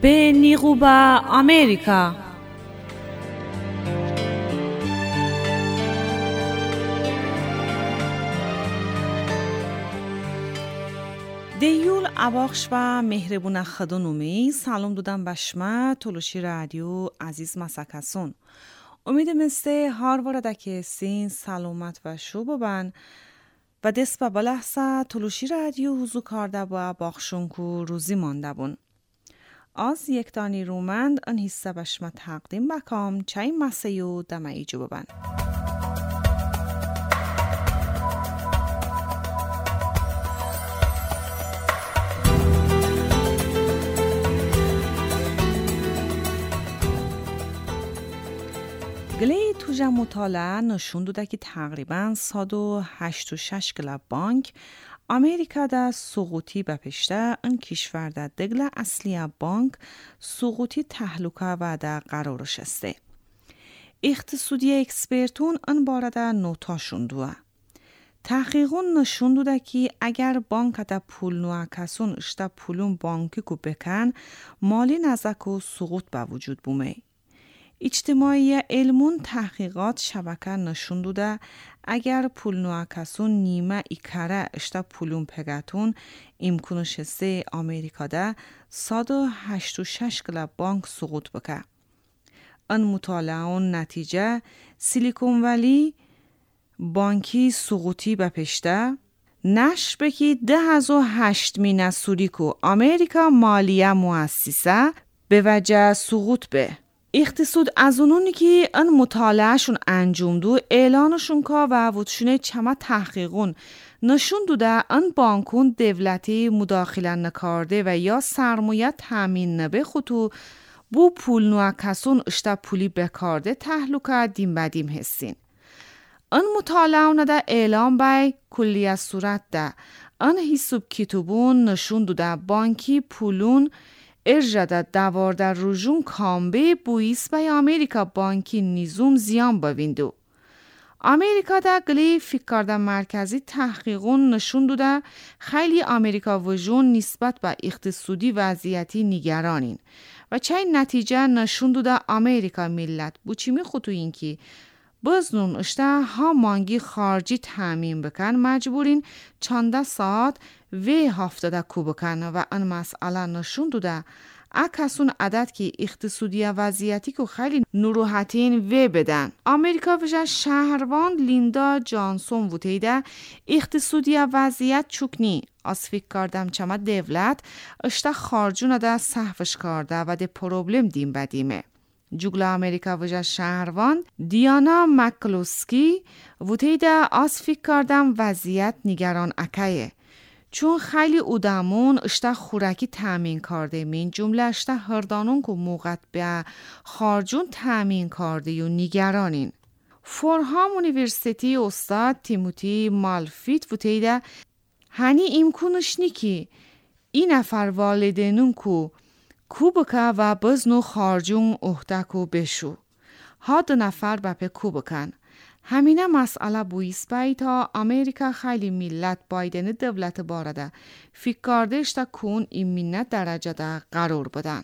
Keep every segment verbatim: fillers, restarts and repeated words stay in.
به نیقوبا امریکا. دیول اباخش و مهربون خدونومی سلام دودم بشما تولوشی رادیو عزیز مسکسون. امید مسته هار وارده که سین سلامت و شو ببن و دست به بلحظه تولوشی رادیو حضور کرده با باخشون که روزی مانده بون. از یک دانی رومند ان حصه بشما تقدیم بکام چای مسیو دمایی جو ببن. گلی توجه مطالعه نشون داده که تقریباً صد و هشتاد و شش گله بانک امریکا دا سقوطی بپشته ان کشور دا دگل اصلی بانک سقوطی تحلوکه و دا قرارش استه. اقتصادی اکسپرتون ان بارده نوتا شندوه. تحقیقون نشون داده که اگر بانک دا پول نوع کسون اشتا پولون بانکی کو بکن مالی نزک و سقوط به وجود بومه. اجتماعی علمون تحقیقات شبکه نشون داده اگر پول نوع کسون نیمه ایکره اشتا پولون پگتون امکانش سه امریکا ده صد و هشتاد و شش گله بانک سقوط بکه. ان مطالعه نتیجه سیلیکون ولی بانکی سقوطی بپشته نشر بکی ده هزار و هشت مینه سوری کو امریکا مالیه مؤسسه به وجه سقوط به. اقتصاد از اونونی که ان مطالعهشون انجام دو اعلانشون که و وطشونه چما تحقیقون نشون دوده ان بانکون دولتی مداخله نکارده و یا سرمایه تامین نبه خودو بو پول نوع کسون اشتا پولی بکارده تحلوکه دیم بدیم هستین. ان مطالعه ده اعلان بای کلیه صورت ده ان حساب کتابون نشون دوده بانکی پولون ارجده دوارده رجوم کامبه بویس بای امریکا بانکی نیزوم زیان بویندو. امریکا دا گلی فکر کرده مرکزی تحقیقون نشون دوده خیلی امریکا وجون نسبت به اقتصادی وضعیتی نگرانین و چه نتیجه نشون دوده امریکا ملت بوچیمی خودو این که بزنون اشته ها مانگی خارجی تامین بکن مجبورین چانده ساعت و هفتاده کو بکن و ان مسئله نشون دوده اکسون عدد که اقتصادی وضعیتی که خیلی نروحتین و بدن. امریکا وجه شهروان لیندا جانسون وطیده اقتصادی وضعیت چکنی از فکر کردم چما دولت اشته خارجون ده صحفش کرده و ده پروبلم دیم بدیمه. جوگل امریکا وجه شهروان دیانا مکلوسکی وطیده از فکر کردم وضعیت نگران اکیه. چون خیلی اودامون اشته خورکی تامین کرده من جمله اشته هردانون که موقت به خارجون تامین کرده و نگرانین. فورهام اونیورسیتی استاد تیموتی مالفیت وطیده هنی امکانش نی که این نفر والدینون که کوبکه و بزنو خارجون احتکو بشو. ها دو نفر بپه کوبکن. همینه مسئله بویس بایی تا امریکا خیلی ملت بایدن دولت بارده فکر کردش تا کون این منت درجه ده قرار بدن.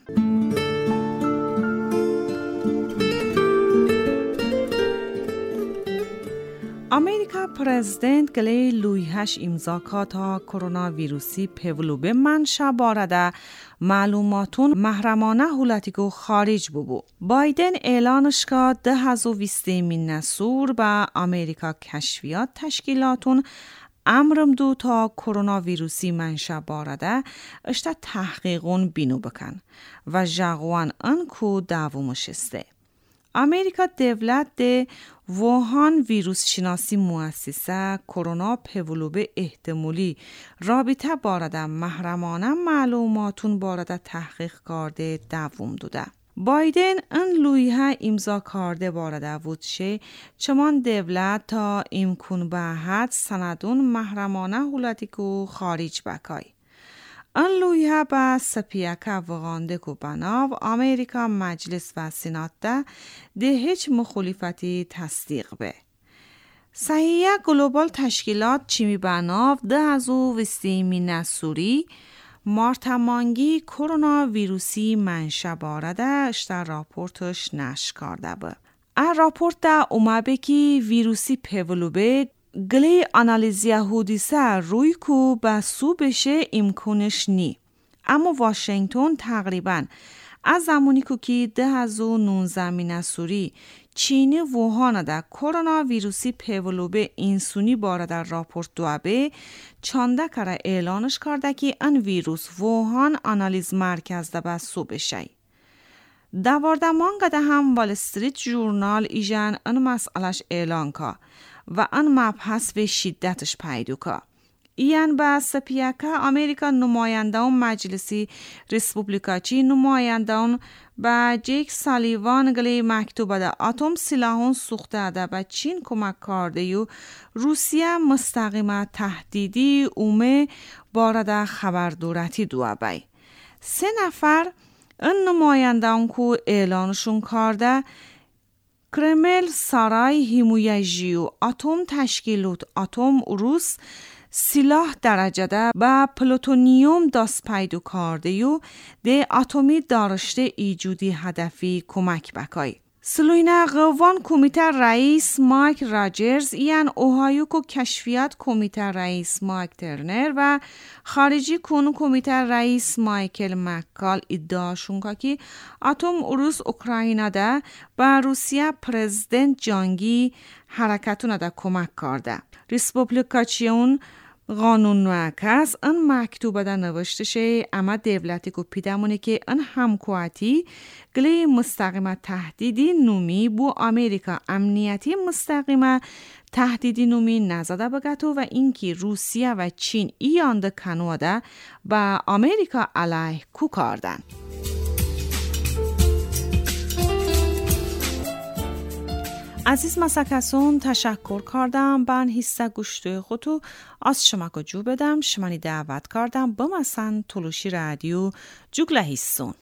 امریکا پرزیدنت گلی لویهش امضا تا کرونا ویروسی پولوبه منشا بارده معلوماتون محرمانه هولتیگو خارج ببو. بایدن اعلانش که ده هزار و بیست من نسور به امریکا کشفیات تشکیلاتون امرم دو تا کرونا ویروسی منشا بارده اشتا تحقیقون بینو بکن و جاگوان انکو دوامش استه. امریکا دولت ده ووهان ویروس شناسی مؤسسه کرونا پولوبه احتمالی رابطه بارده محرمانه معلوماتون بارده تحقیق کرده دوام داده. بایدن ان لویه امضا کرده بارده وودشه چمان دولت تا امکان به حد سندون محرمانه هولتیکو خارج بکای. ان لویه با سپیاکه وغانده کو بناو امریکا مجلس و سینات ده ده هیچ مخالفتی تصدیق به. صحیح گلوبال تشکیلات چیمی بناو ده هزار و سی مینه سوری مارتا مانگی کرونا ویروسی منشأ بارده اشتر راپورتش نشر کرده بود. ا راپورت دا اومده که ویروسی پولوبه گلی آنالیزی حدیثه روی کو به سو بشه امکانش نی. اما واشنگتن تقریباً از زمانی که ده هزار و نوزده مینسوری چینی ووهان دا کرونا ویروسی پولوبه اینسونی باره در راپورت دوابه چانده کره اعلانش کرده که ان ویروس ووهان آنالیز مرکز دا بسو بشه. دوارده مانگه ده هم وال استریت جورنال ایجان ان مسئلش اعلان که و ان مبحث و شدتش پیدو که. این با سپیاکا امریکا نمایندان مجلسی ریسپوبلیکاچی نمایندان با جیک سالیوان گلی مکتوب ده اتم سلاحون سوخته ده با چین کمک کرده یو روسیه مستقیما تهدیدی اومه بارده خبر دورتی دو بای. سه نفر این نمایندان کو اعلانشون کرده کرمل سارای هیمویجیو اتم تشکیلات اتم روس سلاح درجه ده با پلوتونیوم دست پیدا کرده یو ده اتمی دارشته ایجودی هدفی کمک بکای. سلوینا قوان کمیته رئیس مایک راجرز این اوهایو کو کشفیات کمیته رئیس مایک ترنر و خارجی کون کمیته رئیس مایکل مکال ادعاشون که اتم روس اوکراینا ده با روسیه پرزیدنت جانگی حرکتونه ده کمک کرده. ریسپوبلیکاچیون قانون نوکس ان مکتوب ده نوشته شه اما دولتی کو پیدمونه که ان همکواتی گلی مستقیمه تهدیدی نومی بو امریکا امنیتی مستقیمه تهدیدی نومی نزده بگتو و اینکه روسیه و چین ایان ده کنواده با امریکا علیه کو کردن. عزیز مسکسون تشکر کردم بن حصه گوشت خودتو از شما که جو بدم شمانی دعوت کردم بمسن تلوشی رادیو جوگله حسون